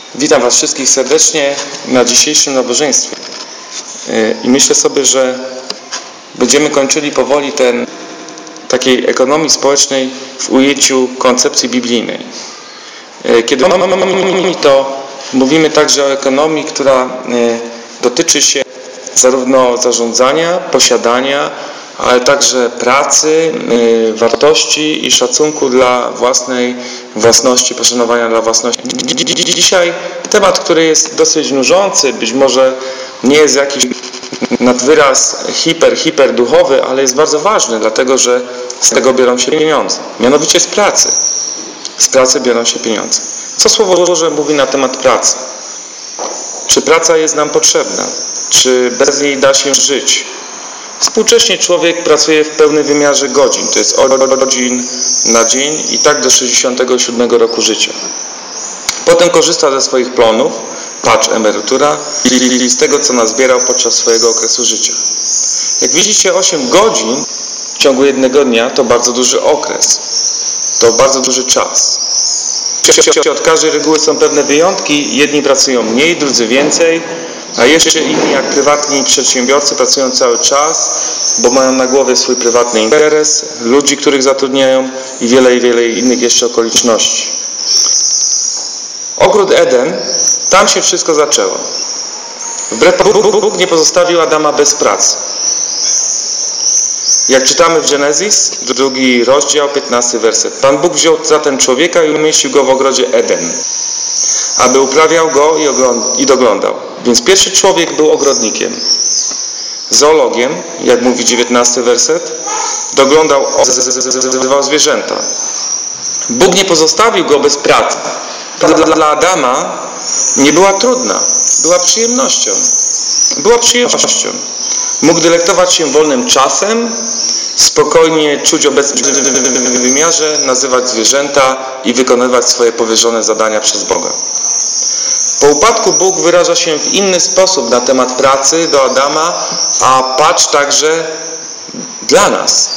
Witam Was wszystkich serdecznie na dzisiejszym nabożeństwie. I myślę sobie, że będziemy kończyli powoli takiej ekonomii społecznej w ujęciu koncepcji biblijnej. Kiedy to mówimy także o ekonomii, która dotyczy się zarówno zarządzania, posiadania, ale także pracy, wartości i szacunku dla własnej własności, poszanowania dla własności. Dzisiaj temat, który jest dosyć nużący, być może nie jest jakiś nad wyraz hiper duchowy, ale jest bardzo ważny, dlatego że z tego biorą się pieniądze. Mianowicie z pracy. Z pracy biorą się pieniądze. Co Słowo Boże mówi na temat pracy? Czy praca jest nam potrzebna? Czy bez niej da się żyć? Współcześnie człowiek pracuje w pełnym wymiarze godzin. To jest 8 godzin na dzień i tak do 67 roku życia. Potem korzysta ze swoich plonów, patrz emerytura, i z tego, co nazbierał podczas swojego okresu życia. Jak widzicie, 8 godzin w ciągu jednego dnia to bardzo duży okres. To bardzo duży czas. Od każdej reguły są pewne wyjątki. Jedni pracują mniej, drudzy więcej, a jeszcze inni, jak prywatni przedsiębiorcy, pracują cały czas, bo mają na głowie swój prywatny interes, ludzi, których zatrudniają i wiele innych jeszcze okoliczności. Ogród Eden, tam się wszystko zaczęło. Wbrew pozorom Bóg nie pozostawił Adama bez pracy. Jak czytamy w Genezis, 2 rozdział, 15 werset. Pan Bóg wziął zatem człowieka i umieścił go w ogrodzie Eden, aby uprawiał go i doglądał. Więc pierwszy człowiek był ogrodnikiem, zoologiem, jak mówi 19 werset, doglądał, zbywał zwierzęta. Bóg nie pozostawił go bez pracy. Dla Adama nie była trudna, była przyjemnością. Mógł delektować się wolnym czasem, spokojnie czuć obecność w wymiarze, nazywać zwierzęta i wykonywać swoje powierzone zadania przez Boga. Po upadku Bóg wyraża się w inny sposób na temat pracy do Adama, a patrz także dla nas.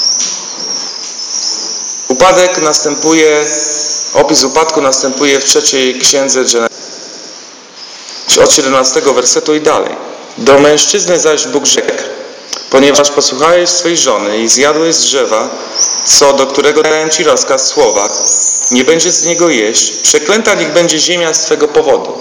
Opis upadku następuje w 3 księdze Genezis, od 17 wersetu i dalej. Do mężczyzny zaś Bóg rzekł: ponieważ posłuchałeś swej żony i zjadłeś z drzewa, do którego dałem ci rozkaz w słowach, nie będziesz z niego jeść, przeklęta niech będzie ziemia z twego powodu.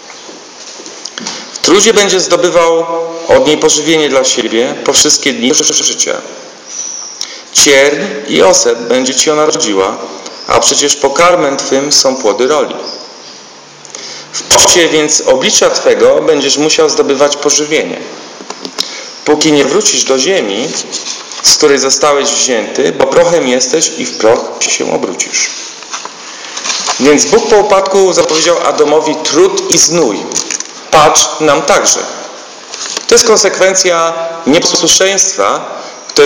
W trudzie będziesz zdobywał od niej pożywienie dla siebie po wszystkie dni życia. Cierń i oset będzie ci ona rodziła, a przecież pokarmem twym są płody roli. W pocie więc oblicza twego będziesz musiał zdobywać pożywienie, póki nie wrócisz do ziemi, z której zostałeś wzięty, bo prochem jesteś i w proch się obrócisz. Więc Bóg po upadku zapowiedział Adamowi trud i znój. Patrz nam także. To jest konsekwencja nieposłuszeństwa,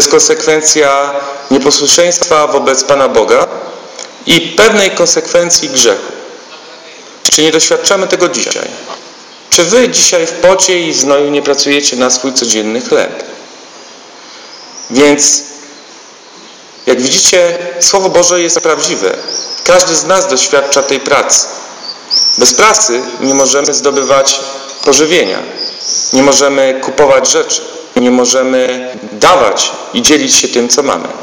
wobec Pana Boga i pewnej konsekwencji grzechu. Czy nie doświadczamy tego dzisiaj? Czy wy dzisiaj w pocie i znoju nie pracujecie na swój codzienny chleb? Więc, jak widzicie, Słowo Boże jest prawdziwe. Każdy z nas doświadcza tej pracy. Bez pracy nie możemy zdobywać pożywienia. Nie możemy kupować rzeczy. Nie możemy dawać i dzielić się tym, co mamy.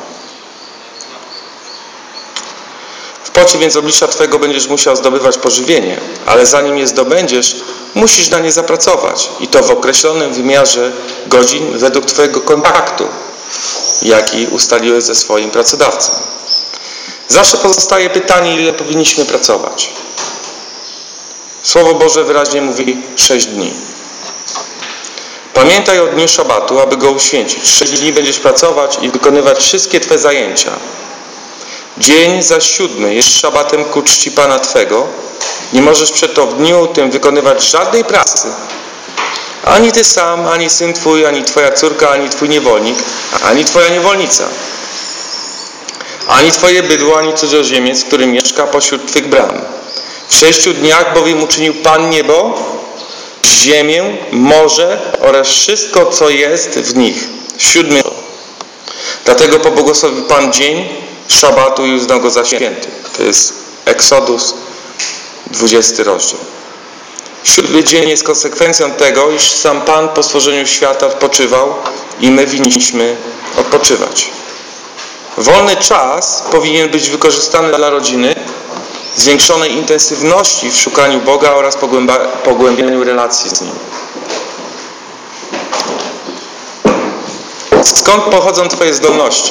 W pocie więc oblicza twego będziesz musiał zdobywać pożywienie, ale zanim je zdobędziesz, musisz na nie zapracować i to w określonym wymiarze godzin według twojego kontraktu, jaki ustaliłeś ze swoim pracodawcą. Zawsze pozostaje pytanie, ile powinniśmy pracować. Słowo Boże wyraźnie mówi 6 dni. Pamiętaj o dniu szabatu, aby go uświęcić. 6 dni będziesz pracować i wykonywać wszystkie twe zajęcia. Dzień zaś 7 jest szabatem ku czci Pana Twego. Nie możesz przeto w dniu tym wykonywać żadnej pracy. Ani ty sam, ani syn twój, ani twoja córka, ani twój niewolnik, ani twoja niewolnica. Ani twoje bydło, ani cudzoziemiec, który mieszka pośród twych bram. W 6 dniach bowiem uczynił Pan niebo, ziemię, morze oraz wszystko, co jest w nich. 7. Dlatego pobłogosławił Pan dzień szabatu i uznał go za święty. To jest Exodus, 20 rozdział. 7 dzień jest konsekwencją tego, iż sam Pan po stworzeniu świata odpoczywał i my winniśmy odpoczywać. Wolny czas powinien być wykorzystany dla rodziny, zwiększonej intensywności w szukaniu Boga oraz pogłębianiu relacji z Nim. Skąd pochodzą Twoje zdolności?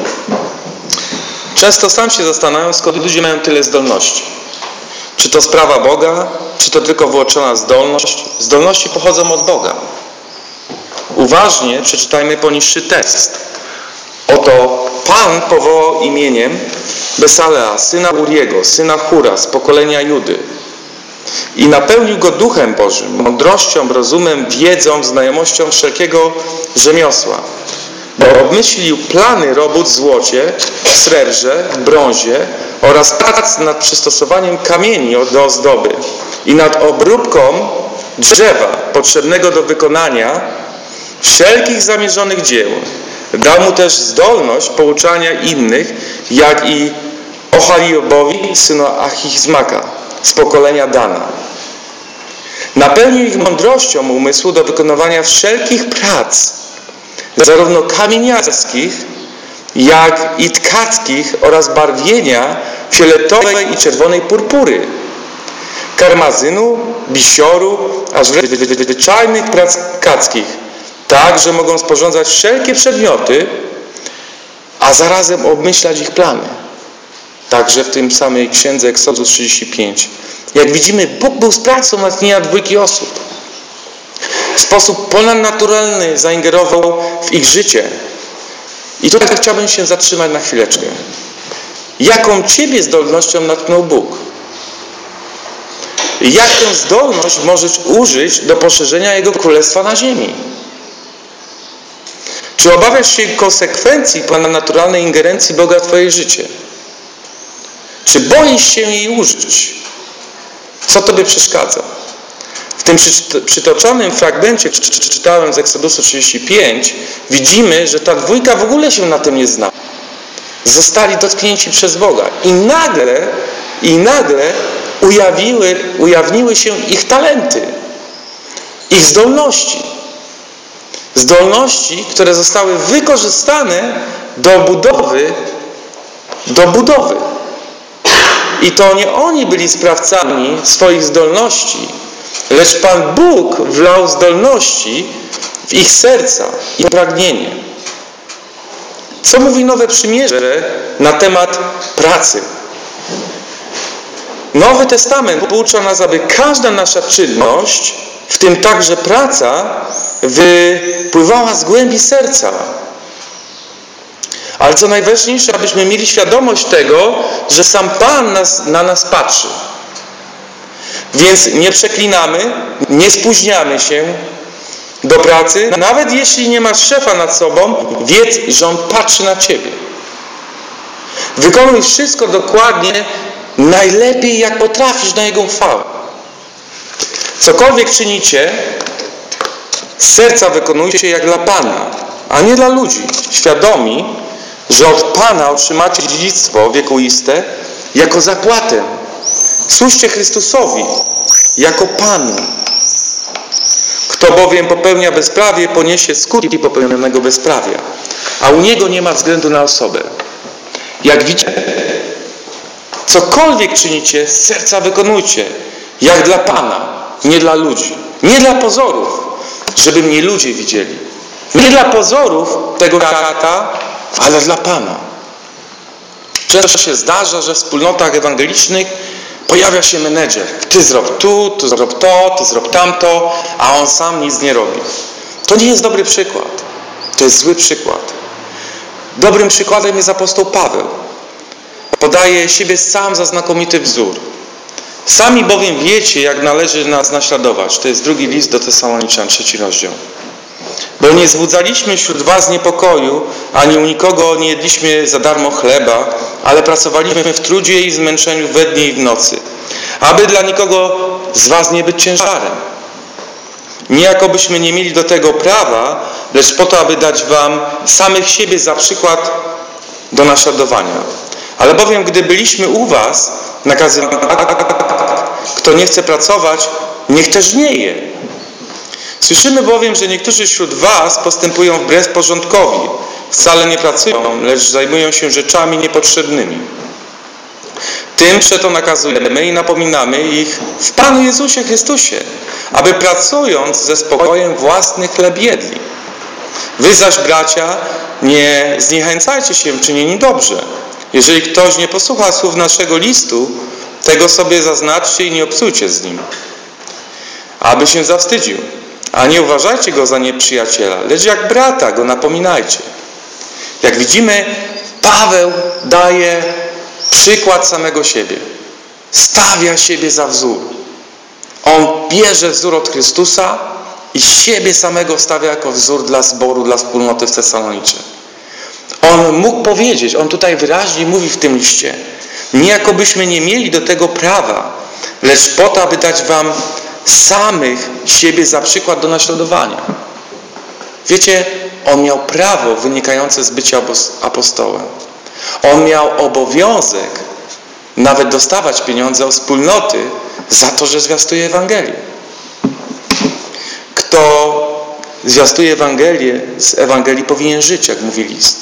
Często sam się zastanawiam, skąd ludzie mają tyle zdolności. Czy to sprawa Boga, czy to tylko wyłączona zdolność? Zdolności pochodzą od Boga. Uważnie przeczytajmy poniższy tekst. Oto Pan powołał imieniem Besalea, syna Uriego, syna Hura, z pokolenia Judy. I napełnił go Duchem Bożym, mądrością, rozumem, wiedzą, znajomością wszelkiego rzemiosła. Bo obmyślił plany robót w złocie, w srebrze, w brązie oraz prac nad przystosowaniem kamieni do ozdoby i nad obróbką drzewa potrzebnego do wykonania wszelkich zamierzonych dzieł. Dał mu też zdolność pouczania innych, jak i Ochaliobowi, synu Achizmaka, z pokolenia Dana. Napełnił ich mądrością umysłu do wykonywania wszelkich prac, zarówno kamieniarskich, jak i tkackich oraz barwienia fioletowej i czerwonej purpury, karmazynu, bisioru, aż zwyczajnych prac tkackich, tak, że mogą sporządzać wszelkie przedmioty, a zarazem obmyślać ich plany. Także w tym samej księdze Exodus 35. Jak widzimy, Bóg był sprawcą natchnienia 2 osób. W sposób ponadnaturalny zaingerował w ich życie. I tutaj chciałbym się zatrzymać na chwileczkę. Jaką Ciebie zdolnością natknął Bóg? Jak tę zdolność możesz użyć do poszerzenia Jego Królestwa na ziemi? Czy obawiasz się konsekwencji ponadnaturalnej ingerencji Boga w Twoje życie? Czy boisz się jej użyć? Co Tobie przeszkadza? W tym przytoczonym fragmencie, czytałem z Eksodusu 35, widzimy, że ta 2 w ogóle się na tym nie zna. Zostali dotknięci przez Boga. I nagle ujawniły się ich talenty, ich zdolności. Zdolności, które zostały wykorzystane do budowy. I to nie oni byli sprawcami swoich zdolności, lecz Pan Bóg wlał zdolności w ich serca i pragnienie. Co mówi Nowe Przymierze na temat pracy? Nowy Testament poucza nas, aby każda nasza czynność, w tym także praca, wypływała z głębi serca. Ale co najważniejsze, abyśmy mieli świadomość tego, że sam Pan na nas patrzy. Więc nie przeklinamy, nie spóźniamy się do pracy. Nawet jeśli nie masz szefa nad sobą, wiedz, że On patrzy na Ciebie. Wykonuj wszystko dokładnie, najlepiej jak potrafisz na Jego chwałę. Cokolwiek czynicie, z serca wykonujcie jak dla Pana, a nie dla ludzi. Świadomi, że od Pana otrzymacie dziedzictwo wiekuiste jako zapłatę. Służcie Chrystusowi jako Panu. Kto bowiem popełnia bezprawie, poniesie skutki popełnionego bezprawia, a u Niego nie ma względu na osobę. Jak widzicie, cokolwiek czynicie, z serca wykonujcie, jak dla Pana, nie dla ludzi. Nie dla pozorów, żeby mnie ludzie widzieli. Nie dla pozorów tego świata, ale dla Pana. Często się zdarza, że w wspólnotach ewangelicznych pojawia się menedżer. Ty zrób tu, ty zrób to, ty zrób tamto, a on sam nic nie robi. To nie jest dobry przykład. To jest zły przykład. Dobrym przykładem jest apostoł Paweł. Podaje siebie sam za znakomity wzór. Sami bowiem wiecie, jak należy nas naśladować. To jest 2 list do Tesaloniczan, 3 rozdział. Bo nie wzbudzaliśmy wśród was niepokoju, ani u nikogo nie jedliśmy za darmo chleba, ale pracowaliśmy w trudzie i zmęczeniu we dnie i w nocy, aby dla nikogo z was nie być ciężarem. Nie jakobyśmy nie mieli do tego prawa, lecz po to, aby dać wam samych siebie za przykład do naśladowania. Ale bowiem, gdy byliśmy u was, nakazywano, kto nie chce pracować, niech też żnieje. Słyszymy bowiem, że niektórzy wśród was postępują wbrew porządkowi. Wcale nie pracują, lecz zajmują się rzeczami niepotrzebnymi. Tym przeto nakazujemy i napominamy ich w Panu Jezusie Chrystusie, aby pracując ze spokojem własny chleb jedli. Wy zaś, bracia, nie zniechęcajcie się w czynieniu dobrze. Jeżeli ktoś nie posłucha słów naszego listu, tego sobie zaznaczcie i nie obsujcie z nim, aby się zawstydził. A nie uważajcie go za nieprzyjaciela, lecz jak brata go napominajcie. Jak widzimy, Paweł daje przykład samego siebie. Stawia siebie za wzór. On bierze wzór od Chrystusa i siebie samego stawia jako wzór dla zboru, dla wspólnoty w Tesalonice. On mógł powiedzieć, on tutaj wyraźnie mówi w tym liście, niejako byśmy nie mieli do tego prawa, lecz po to, aby dać wam samych siebie za przykład do naśladowania. Wiecie, on miał prawo wynikające z bycia apostołem. On miał obowiązek nawet dostawać pieniądze od wspólnoty za to, że zwiastuje Ewangelię. Kto zwiastuje Ewangelię, z Ewangelii powinien żyć, jak mówi list.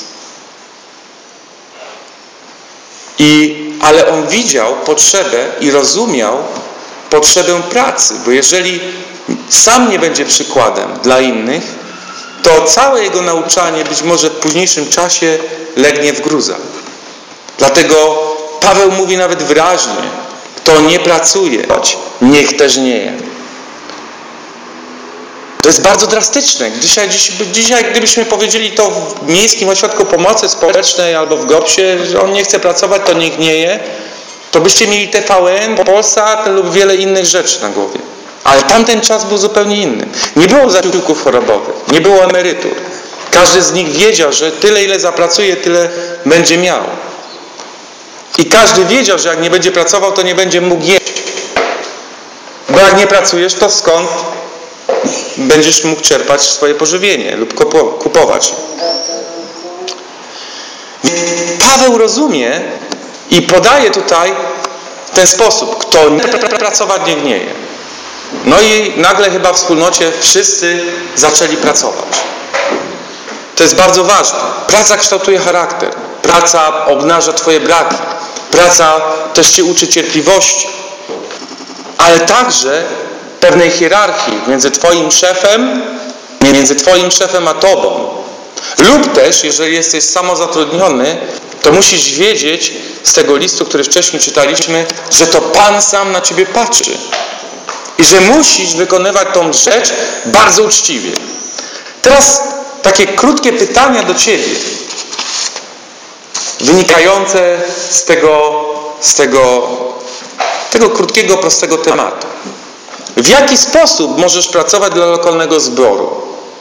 Ale on widział potrzebę i rozumiał potrzebę pracy, bo jeżeli sam nie będzie przykładem dla innych, to całe jego nauczanie być może w późniejszym czasie legnie w gruzach. Dlatego Paweł mówi nawet wyraźnie, kto nie pracuje, niech też nie je. To jest bardzo drastyczne. Dzisiaj gdybyśmy powiedzieli to w Miejskim Ośrodku Pomocy Społecznej albo w GOPS-ie, że on nie chce pracować, to niech nie je, to byście mieli TVN, Polsat lub wiele innych rzeczy na głowie. Ale tamten czas był zupełnie inny. Nie było zasiłków chorobowych, nie było emerytur. Każdy z nich wiedział, że tyle ile zapracuje, tyle będzie miał. I każdy wiedział, że jak nie będzie pracował, to nie będzie mógł jeść. Bo jak nie pracujesz, to skąd będziesz mógł czerpać swoje pożywienie lub kupować? Paweł rozumie i podaje tutaj w ten sposób, kto nie pracować, niech nie je. No i nagle chyba w wspólnocie wszyscy zaczęli pracować. To jest bardzo ważne. Praca kształtuje charakter. Praca obnaża twoje braki. Praca też cię uczy cierpliwości. Ale także pewnej hierarchii między twoim szefem a tobą. Lub też, jeżeli jesteś samozatrudniony, to musisz wiedzieć z tego listu, który wcześniej czytaliśmy, że to Pan sam na ciebie patrzy. I że musisz wykonywać tą rzecz bardzo uczciwie. Teraz takie krótkie pytania do ciebie, wynikające z tego krótkiego, prostego tematu. W jaki sposób możesz pracować dla lokalnego zboru?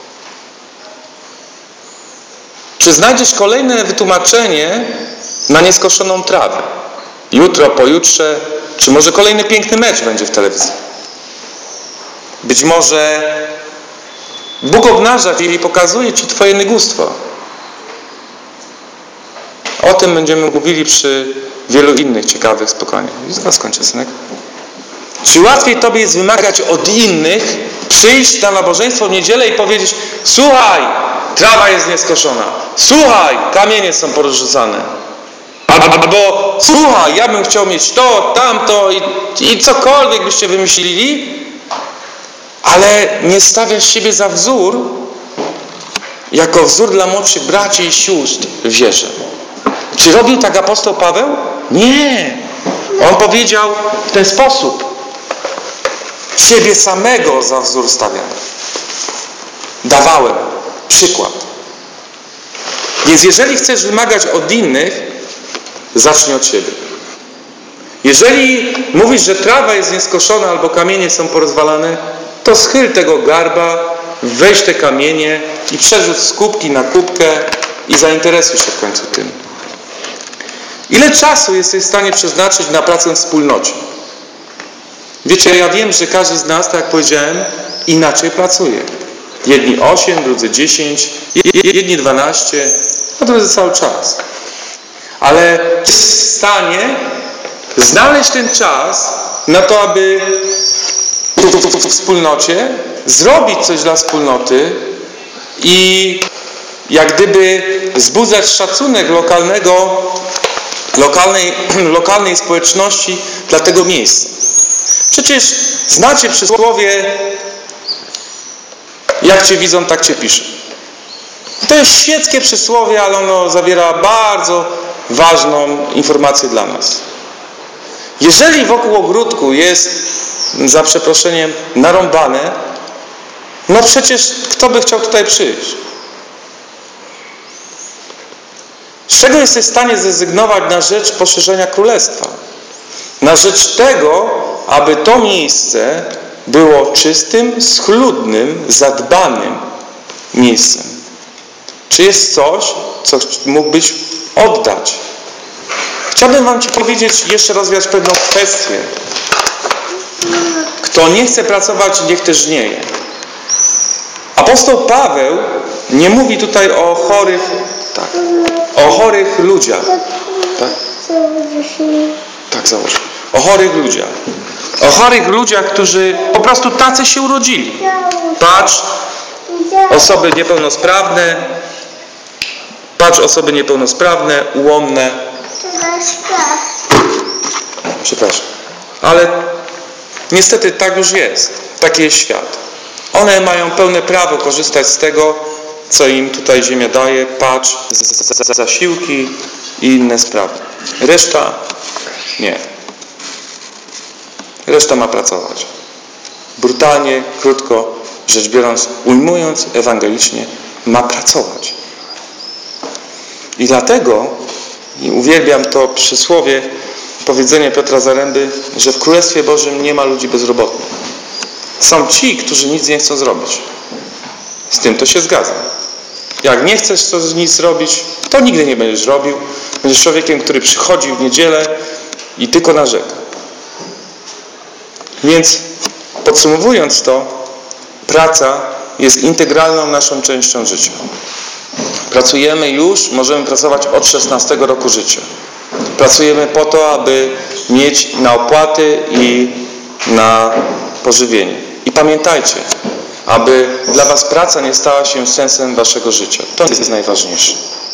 Czy znajdziesz kolejne wytłumaczenie na nieskoszoną trawę? Jutro, pojutrze, czy może kolejny piękny mecz będzie w telewizji? Być może Bóg obnaża Cię i pokazuje Ci Twoje nygóstwo. O tym będziemy mówili przy wielu innych ciekawych spotkaniach. I zaraz kończę, synek. Czy łatwiej Tobie jest wymagać od innych, przyjść na nabożeństwo w niedzielę i powiedzieć: słuchaj, trawa jest nieskoszona. Słuchaj, kamienie są porzucane. Albo słuchaj, ja bym chciał mieć to, tamto i cokolwiek byście wymyślili, ale nie stawiasz siebie za wzór, jako wzór dla młodszych braci i sióstr w wierze. Czy robił tak apostoł Paweł? Nie. On powiedział w ten sposób: siebie samego za wzór stawiam. Dawałem przykład. Więc jeżeli chcesz wymagać od innych, zacznij od siebie. Jeżeli mówisz, że trawa jest nieskoszona albo kamienie są porozwalane, to schyl tego garba, weź te kamienie i przerzuć z kubki na kubkę i zainteresuj się w końcu tym. Ile czasu jesteś w stanie przeznaczyć na pracę w wspólnocie? Wiecie, ja wiem, że każdy z nas, tak jak powiedziałem, inaczej pracuje. Jedni 8, drudzy 10, jedni 12, a drudzy cały czas. Ale jesteś w stanie znaleźć ten czas na to, aby w wspólnocie, zrobić coś dla wspólnoty i jak gdyby wzbudzać szacunek lokalnej społeczności dla tego miejsca. Przecież znacie przysłowie: jak Cię widzą, tak Cię piszą. To jest świeckie przysłowie, ale ono zawiera bardzo ważną informację dla nas. Jeżeli wokół ogródku jest, za przeproszeniem, narąbane, no przecież kto by chciał tutaj przyjść? Z czego jesteś w stanie zrezygnować na rzecz poszerzenia królestwa? Na rzecz tego, aby to miejsce było czystym, schludnym, zadbanym miejscem. Czy jest coś, co mógłbyś oddać? Chciałbym wam powiedzieć, jeszcze rozwiać pewną kwestię. Kto nie chce pracować, niech też żnieje. Apostoł Paweł nie mówi tutaj o chorych ludziach. Tak? Tak, założę. O chorych ludziach. O chorych ludziach, którzy po prostu tacy się urodzili. Patrz, osoby niepełnosprawne, ułomne. Przepraszam. Ale niestety tak już jest. Taki jest świat. One mają pełne prawo korzystać z tego, co im tutaj ziemia daje. Patrz, zasiłki i inne sprawy. Reszta nie. Reszta ma pracować. Brutalnie, krótko rzecz biorąc, ujmując ewangelicznie, ma pracować. I dlatego uwielbiam to przysłowie, powiedzenie Piotra Zaręby, że w Królestwie Bożym nie ma ludzi bezrobotnych. Są ci, którzy nic nie chcą zrobić. Z tym to się zgadza. Jak nie chcesz nic zrobić, to nigdy nie będziesz robił. Będziesz człowiekiem, który przychodzi w niedzielę i tylko narzeka. Więc podsumowując to, praca jest integralną naszą częścią życia. Pracujemy już, możemy pracować od 16 roku życia. Pracujemy po to, aby mieć na opłaty i na pożywienie. I pamiętajcie, aby dla was praca nie stała się sensem waszego życia. To jest najważniejsze.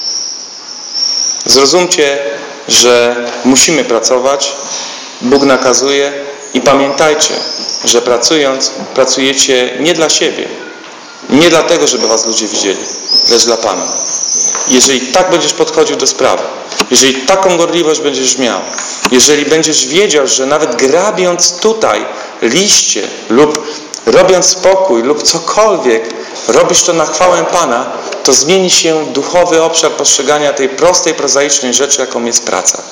Zrozumcie, że musimy pracować, Bóg nakazuje i pamiętajcie, że pracując, pracujecie nie dla siebie, nie dlatego, żeby was ludzie widzieli, lecz dla Pana. Jeżeli tak będziesz podchodził do sprawy, jeżeli taką gorliwość będziesz miał, jeżeli będziesz wiedział, że nawet grabiąc tutaj liście lub robiąc spokój lub cokolwiek, robisz to na chwałę Pana, to zmieni się duchowy obszar postrzegania tej prostej, prozaicznej rzeczy, jaką jest praca.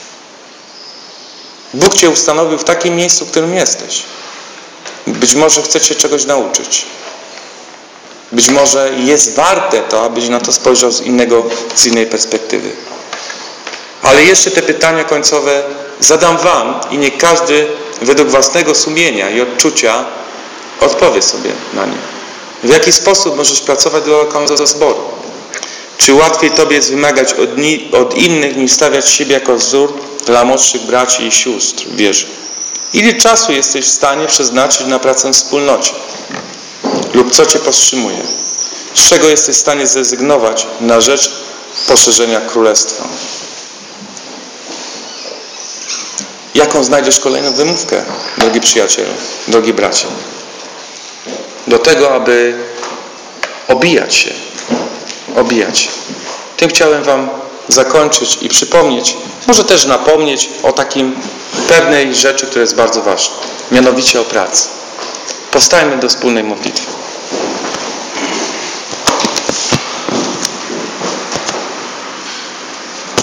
Bóg cię ustanowił w takim miejscu, w którym jesteś. Być może chce cię czegoś nauczyć. Być może jest warte to, abyś na to spojrzał z innej perspektywy. Ale jeszcze te pytania końcowe zadam wam i niech każdy według własnego sumienia i odczucia odpowie sobie na nie. W jaki sposób możesz pracować dla lokalnego zboru? Czy łatwiej tobie jest wymagać od innych, niż stawiać siebie jako wzór dla młodszych braci i sióstr w wierze? Ile czasu jesteś w stanie przeznaczyć na pracę w wspólnocie? Lub co cię powstrzymuje? Z czego jesteś w stanie zrezygnować na rzecz poszerzenia królestwa? Jaką znajdziesz kolejną wymówkę, drogi przyjacielu, drogi bracie? Do tego, aby obijać się. Tym chciałem wam zakończyć i przypomnieć, może też napomnieć o takim pewnej rzeczy, która jest bardzo ważna. Mianowicie o pracy. Powstajmy do wspólnej modlitwy.